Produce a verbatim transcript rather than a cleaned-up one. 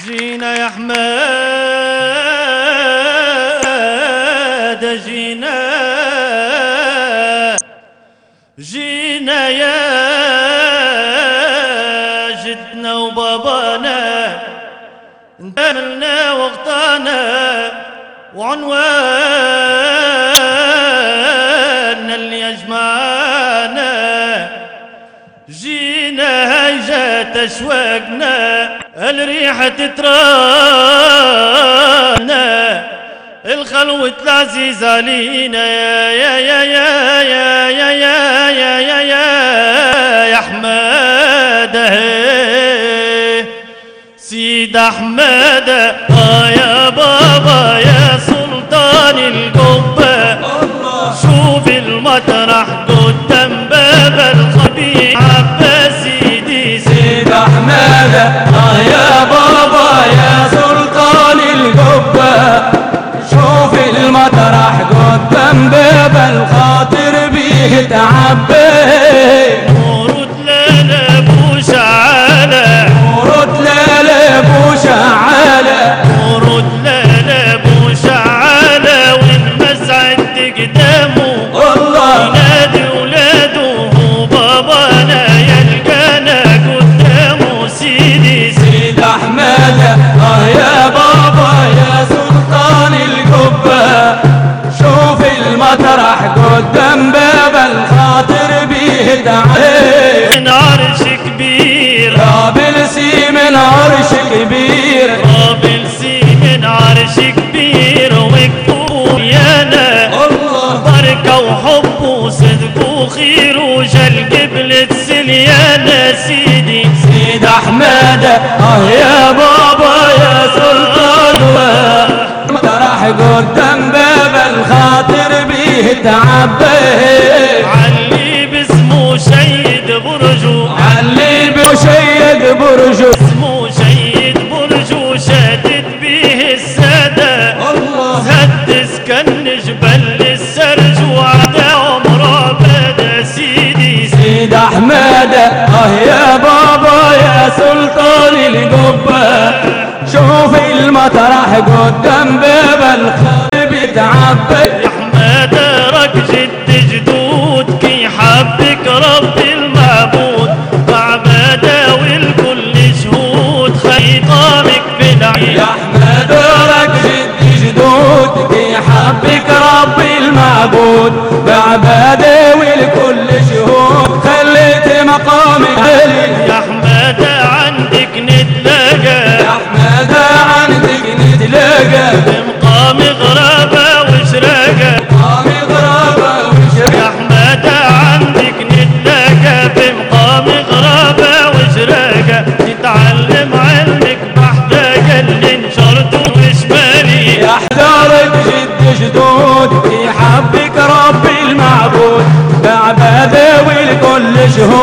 جينا يا حماد جينا جينا يا جدنا وبابانا انتملنا وغطانا وعنواننا اللي يجمعنا جينا هيجات اشواقنا الريحة تترانا الخلوة العزيز علينا يا يا يا يا يا يا يا يا يا يا حمادة سيد أحمد آه يا بابا يا سلطان القبة شوف المطرح قدام باب الخبير عباس سيدي سيد أحمد آه يا بابا يا سلطان القبة شوف المطرح قدام باب الخاطر بيه تعبي نور دلال ابو شعالة نور دلال ابو شعالة نور دلال ابو شعالة والمسعد قدامه والله ينادي ولاده بابانا يلقانا قدامه سيدي سيد أحمد آه يا بابا يا سلطان القبة شوف المطرح قدام باب الخاطر بيه تعبي من عرش كبير قابل سي من عرش كبير قابل سي من عرش كبير وكفو يانا الله بركة وحب وصدق وخير وجل قبلة سليانا سيدي سيد أحمد آه يا بابا يا سلطان المطرح قدام باب الخاطر بيه تعبي علي باسمه شيد برجو علي بشيد برجو اسمه شيد برجو شادد بيه السادة الله هد سكن جبل السرج وعدى عمره بدا سيدي سيد أحمد آه يا بابا يا سلطان القبة شوف المطرح قدام باب الخاطر بيه تعبي يا حماد راك جد جدود كي حبك ربي المعبود بعبادة والكل شهود خيطانك بالعيد يا أحمد راك جد جدود كي حبك ربي المعبود بعبادة والكل شهود خليت مقامي علي يا حماد عندك نتلاقى يا أحمد عندك نتلاقى بمقام غرابة وشراقة مقامي غرابة وشرق يا حماد عندك نتلاقى بمقام غرابة وشراقة تتعلم علمك بحداقة اللي انشرته وشمالي يا حجارك جد جدود كي حبك ربي المعبود بعبادة والكل شهود